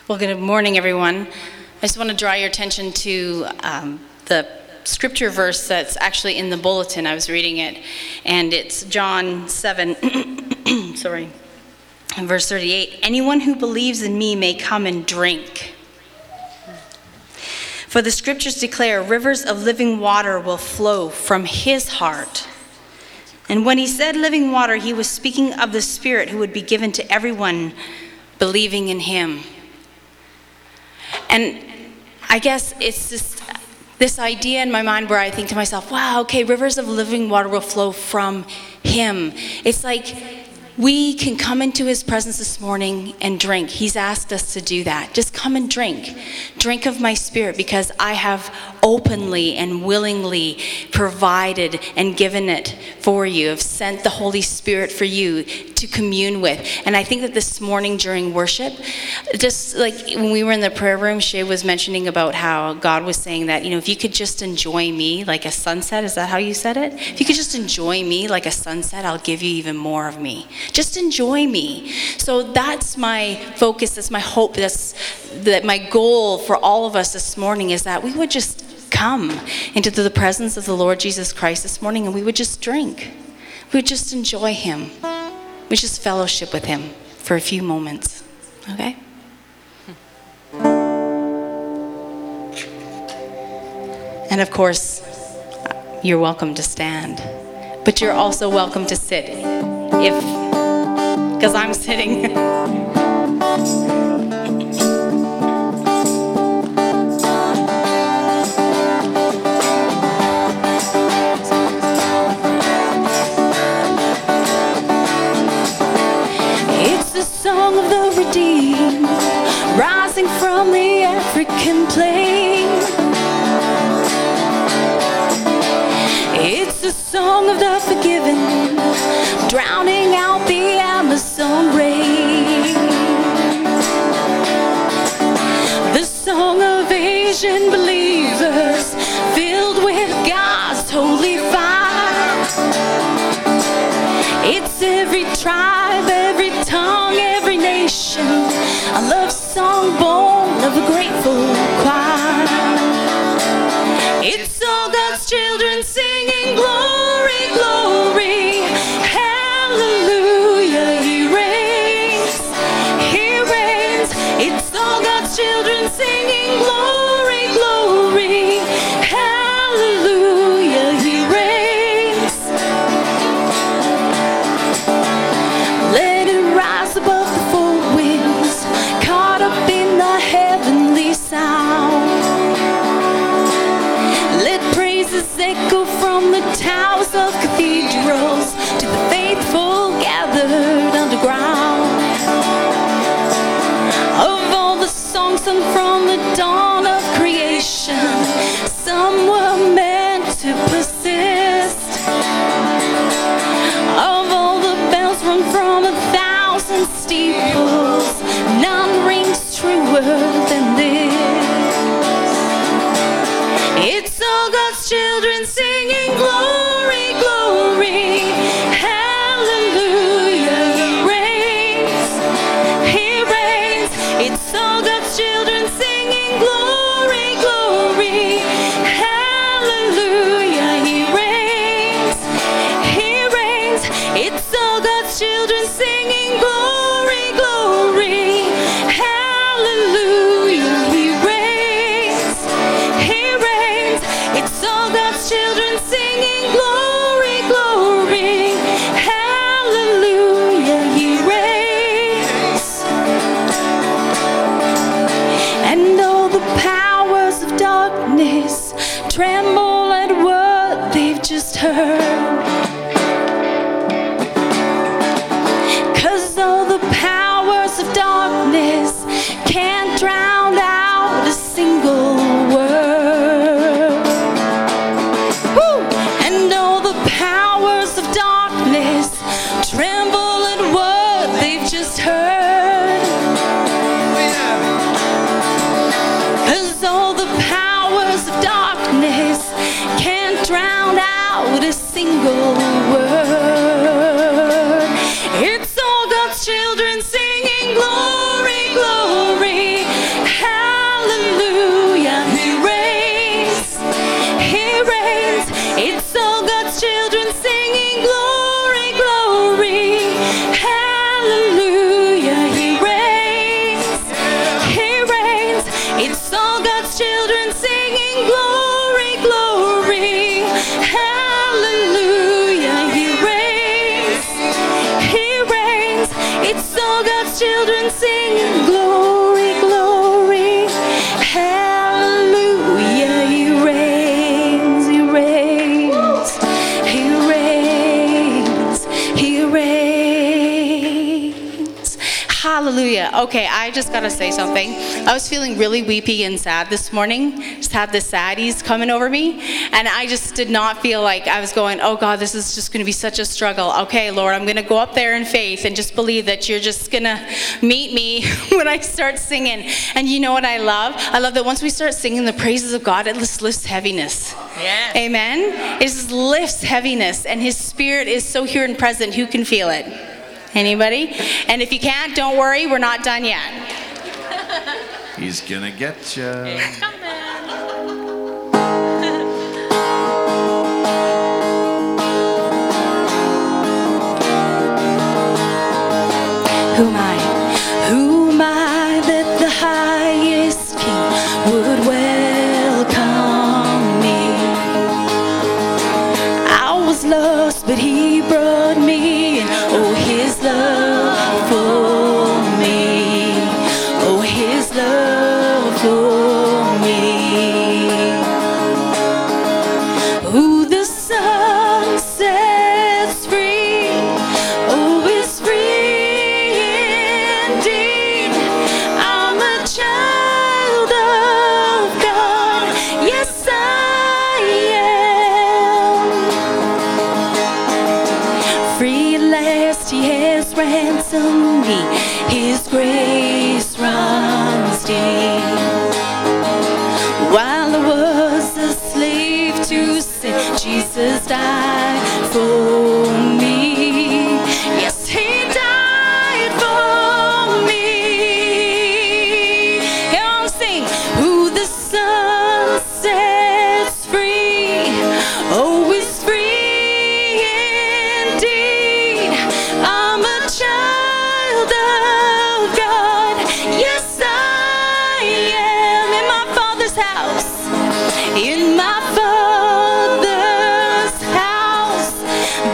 Well, good morning, everyone. I just want to draw your attention to the scripture verse that's actually in the bulletin. I was reading it, and it's John 7, verse 38. Anyone who believes in me may come and drink. For the scriptures declare rivers of living water will flow from his heart. And when he said living water, he was speaking of the Spirit who would be given to everyone believing in him. And I guess it's this idea in my mind where I think to myself, wow, okay, rivers of living water will flow from him. It's like we can come into his presence this morning and drink. He's asked us to do that. Just come and drink. Drink of my Spirit, because I have openly and willingly provided and given it for you. I've sent the Holy Spirit for you to commune with. And I think that this morning during worship, just like when we were in the prayer room, Shay was mentioning about how God was saying that, if you could just enjoy me like a sunset, is that how you said it? If you could just enjoy me like a sunset, I'll give you even more of me. Just enjoy me. So that's my focus, that's my hope, that my goal for all of us this morning is that we would just come into the presence of the Lord Jesus Christ this morning, and we would just drink. We would just enjoy him. We would just fellowship with him for a few moments. Okay? And of course, you're welcome to stand. But you're also welcome to sit, because I'm sitting. Song of the redeemed, rising from the African plain. It's the song of the forgiven, drowning out the Amazon rain. The song of Asian believers, filled with God's holy fire. It's every tribe, every tongue, every nation, a love song born of a grateful choir. It's all God's children singing glory, glory, hallelujah, he reigns, he reigns. It's all God's children singing glory, glory, hallelujah, he reigns. Let it rise above the four winds, caught up in the heavenly sound. Let praises echo from the towers of cathedrals to the faithful gathered underground. Of all the songs sung from the dawn of creation, some were meant to persist. Of all the bells rung from 1,000 steeples, none rings truer than this. It's all God's children singing glory, glory, hallelujah, he reigns, he reigns. It's all God's children singing glory, glory, hallelujah, he reigns, he reigns. It's all God's children singing glory, glory, hallelujah, he reigns, he reigns. It's all God's children singing glory, glory, hallelujah, he reigns. And all the powers of darkness tremble at what they've just heard. 'Cause all the powers of darkness can't drown out a single word. Woo! And all the powers of darkness tremble at what they've just heard. 'Cause all the powers of darkness can't drown out a single word. It's all God's children singing glory, glory, God's children sing, glory, glory, hallelujah. He reigns, he reigns, he reigns, he reigns. Hallelujah. Okay, I just gotta say something. I was feeling really weepy and sad this morning. Just had the saddies coming over me, and I just did not feel like I was going, oh God, this is just gonna be such a struggle. Okay, Lord, I'm gonna go up there in faith and just believe that you're just gonna meet me when I start singing. And you know what I love? I love that once we start singing the praises of God, it just lifts heaviness. Yes. Amen? It just lifts heaviness, and His Spirit is so here and present. Who can feel it? Anybody? And if you can't, don't worry, we're not done yet. He's gonna get you. It's coming. Who am I? Who am I that the highest King would welcome me? I was lost, but He brought me in. Oh, His love for me. Oh, His love for me. Who the sun sets free, oh, is free indeed. I'm a child of God, yes I am. Free at last He has ransomed me, His grace runs deep. While I was a slave to sin, Jesus died for me. Yes, He died for me. Come on, sing. Who the Son sets free, oh, is free indeed. I'm a child of God. Yes, I am. In my Father's house. In my Father's house,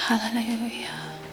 Hallelujah.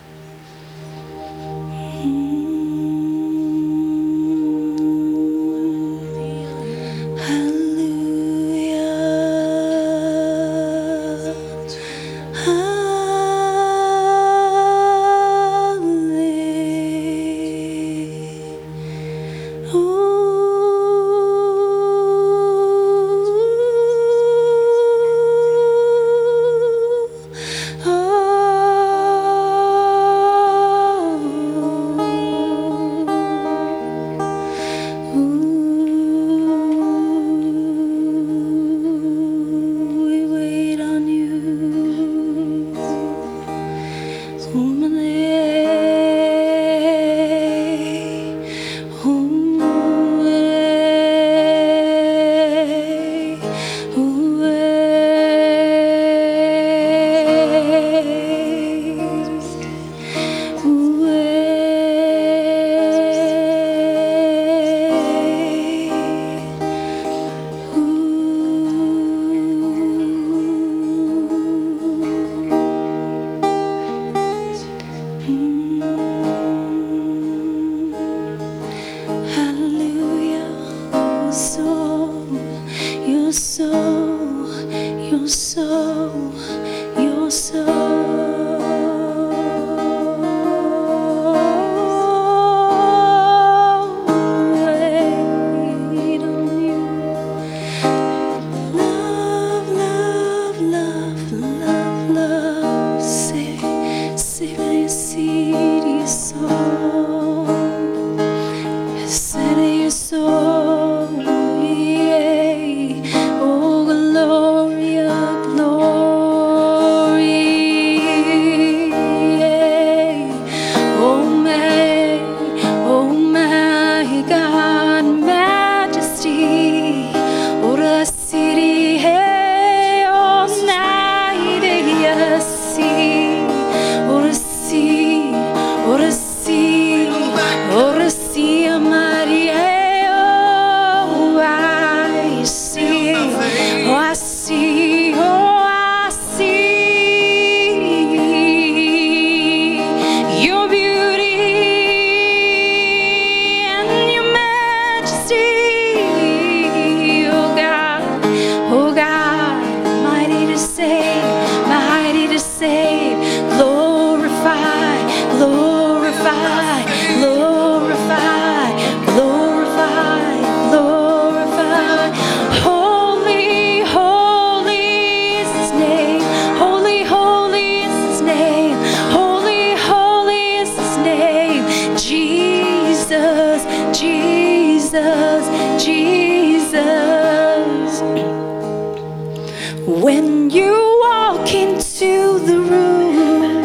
When you walk into the room,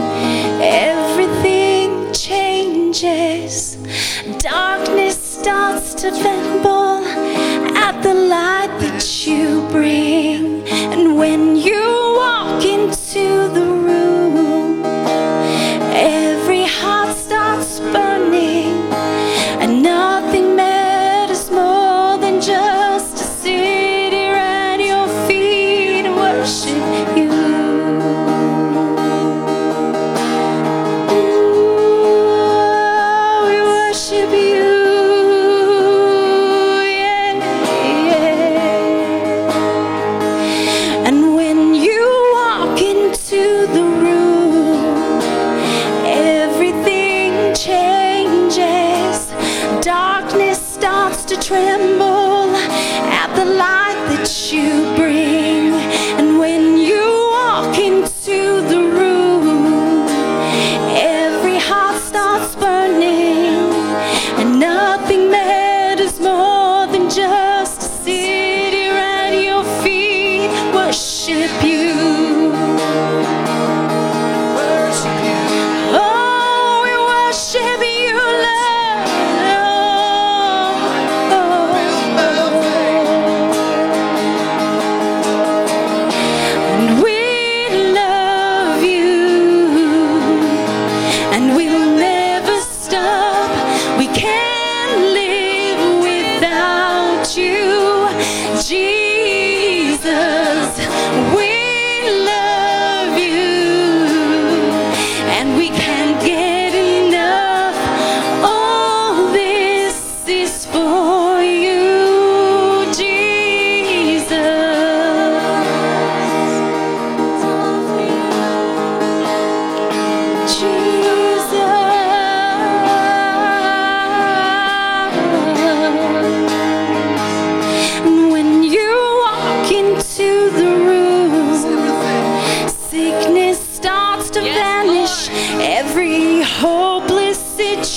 everything changes. Darkness starts to tremble at the light that you bring. And when you walk into the room, every heart starts burning, and nothing matters more than just to sit here at your feet and worship you. Ooh, we worship you. Yeah, yeah. And when you walk into the room, everything changes. Darkness starts to tremble at the light that you bring. And when you walk into the room, every heart starts burning, and nothing matters more than just to sit here at your feet, worship you. Oh, we worship you, Lord. And we love you, and we'll never stop. We can't live without you, Jesus. We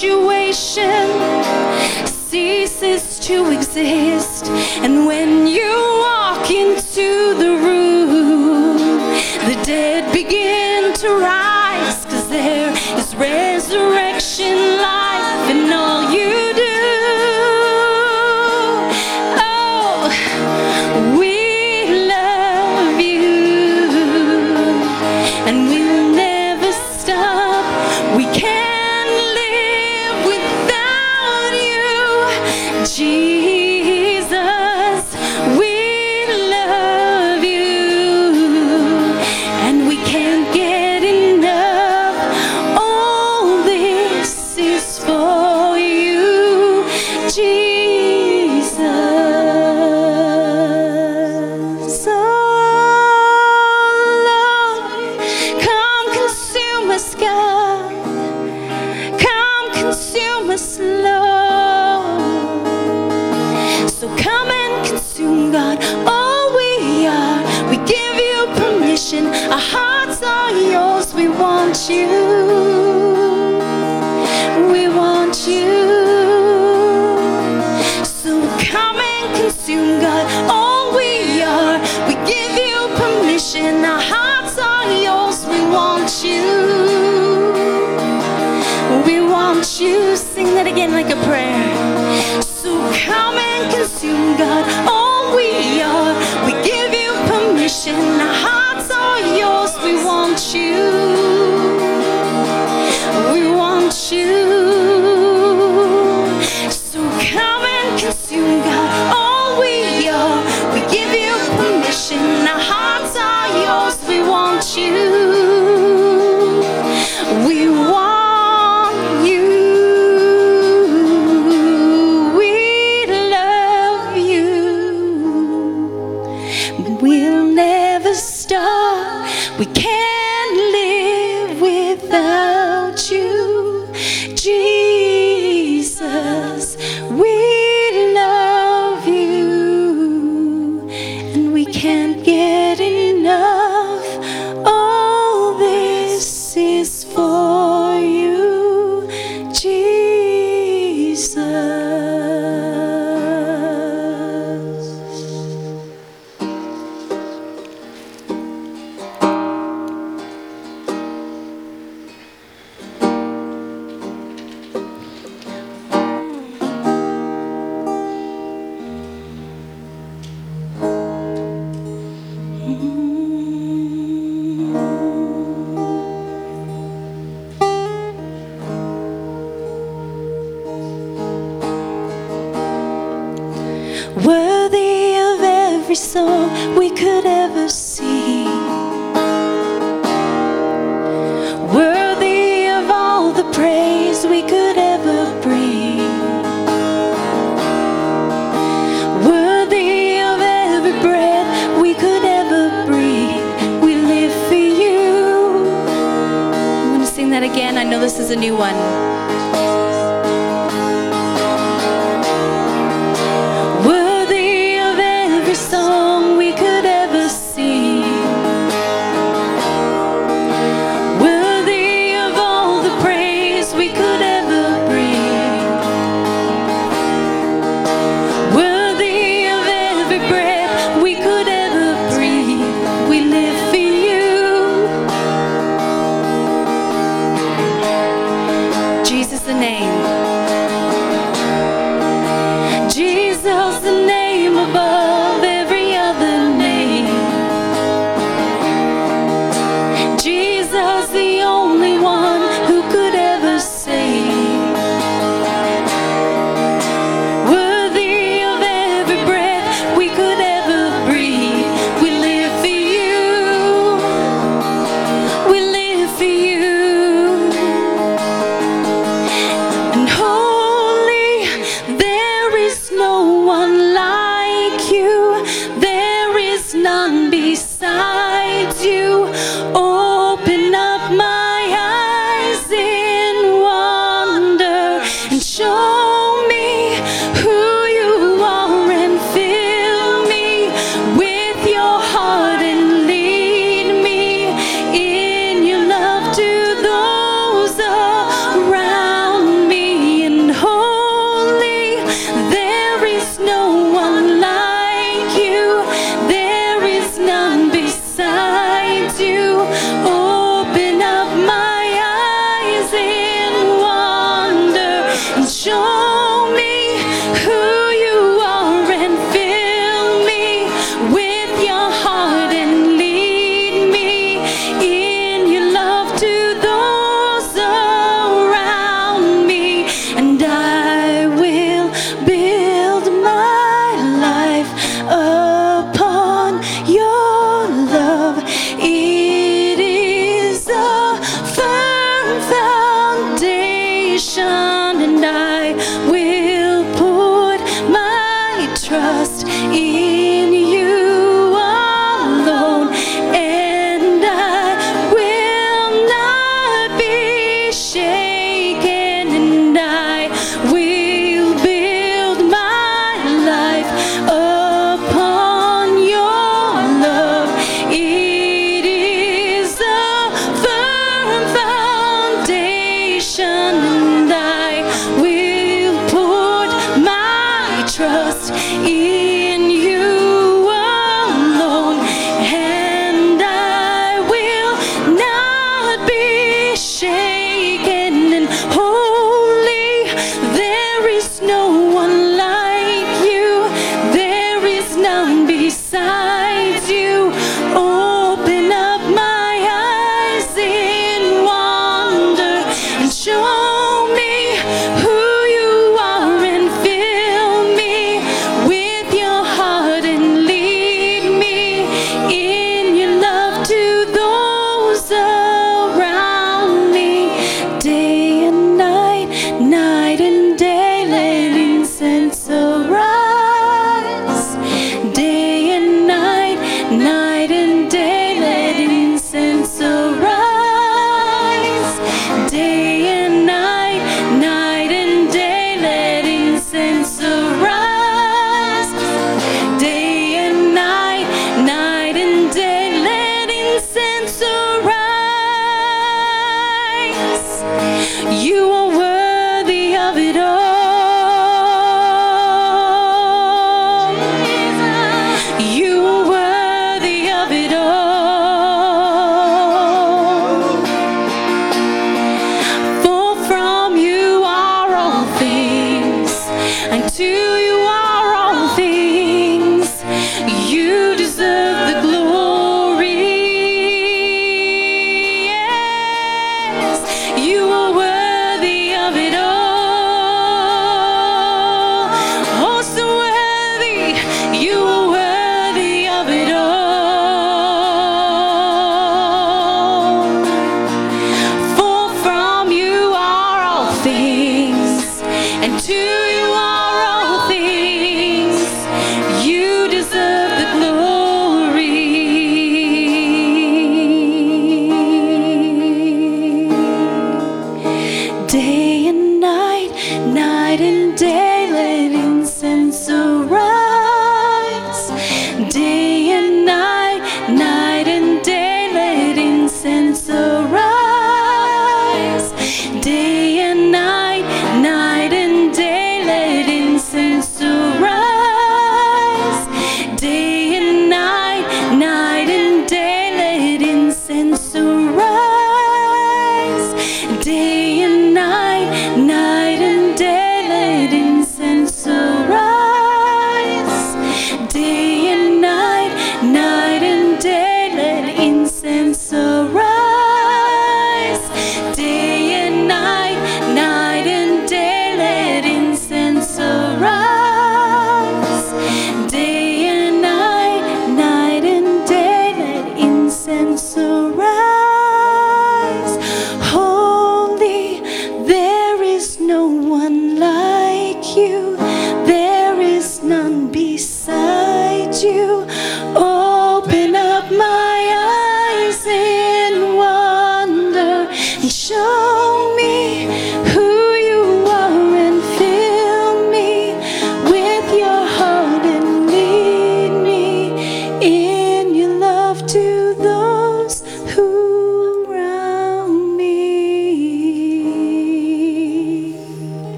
situation ceases to exist. And when you walk into the room, the dead begin to rise, 'cause there is resurrection life in all you do. Oh, we love you, and we'll never stop. We can't live without you, Jesus. We love you, and we can't get enough. All this is for you, Jesus. Oh, Lord, come consume us, God. Come consume us, Lord. So come and consume, God, all we are. We give you permission. Our hearts are yours. We want you. We want you. So come and consume, God, all we are. We give you permission. Our hearts are yours. We want you. We want you. Sing that again like a prayer. So come and consume, God, all we are. We give you permission. Our hearts are yours. We want you. We want you. So come and consume, God, all we are. We give you permission. Our hearts are yours. We want you. We want you. We love you. We'll never stop. We can't live without you, Jesus. We love you, and we can't get enough. All this is for you, Jesus. Worthy of every song we could ever sing, worthy of all the praise we could ever bring, worthy of every breath we could ever breathe. We live for you. I'm going to sing that again. I know this is a new one. Worthy of every song we could ever sing, worthy of all the praise we could ever bring, worthy of every breath we could ever breathe. We live for you, Jesus, the name.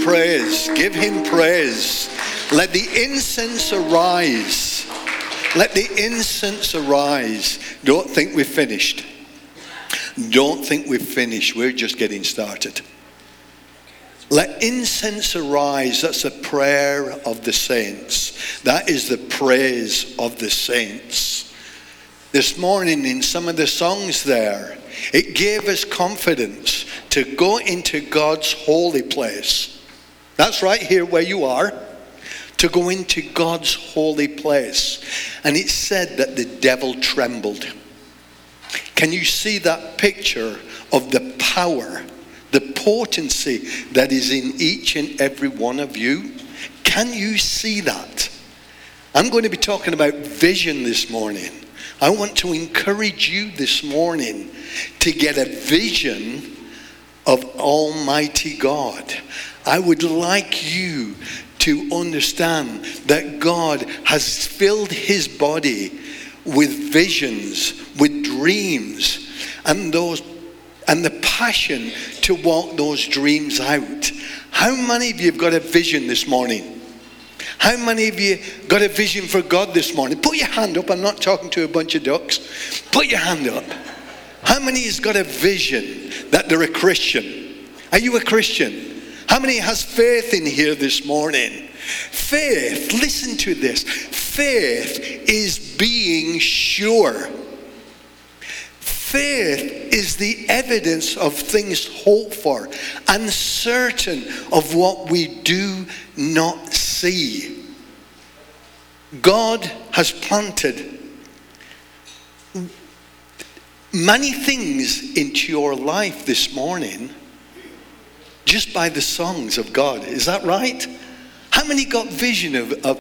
praise. Give him praise. Let the incense arise. Let the incense arise. Don't think we've finished. Don't think we've finished. We're just getting started. Let incense arise. That's a prayer of the saints. That is the praise of the saints. This morning in some of the songs there, it gave us confidence to go into God's holy place. That's right here where you are. To go into God's holy place. And it said that the devil trembled. Can you see that picture of the power, the potency that is in each and every one of you? Can you see that? I'm going to be talking about vision this morning. I want to encourage you this morning to get a vision of Almighty God. I would like you to understand that God has filled his body with visions, with dreams, and the passion to walk those dreams out. How many of you have got a vision this morning? How many of you got a vision for God this morning? Put your hand up. I'm not talking to a bunch of ducks. Put your hand up. How many has got a vision that they're a Christian? Are you a Christian? How many has faith in here this morning? Faith, listen to this. Faith is being sure. Faith is the evidence of things hoped for and certain of what we do not see. God has planted many things into your life this morning just by the songs of God. Is that right? How many got vision of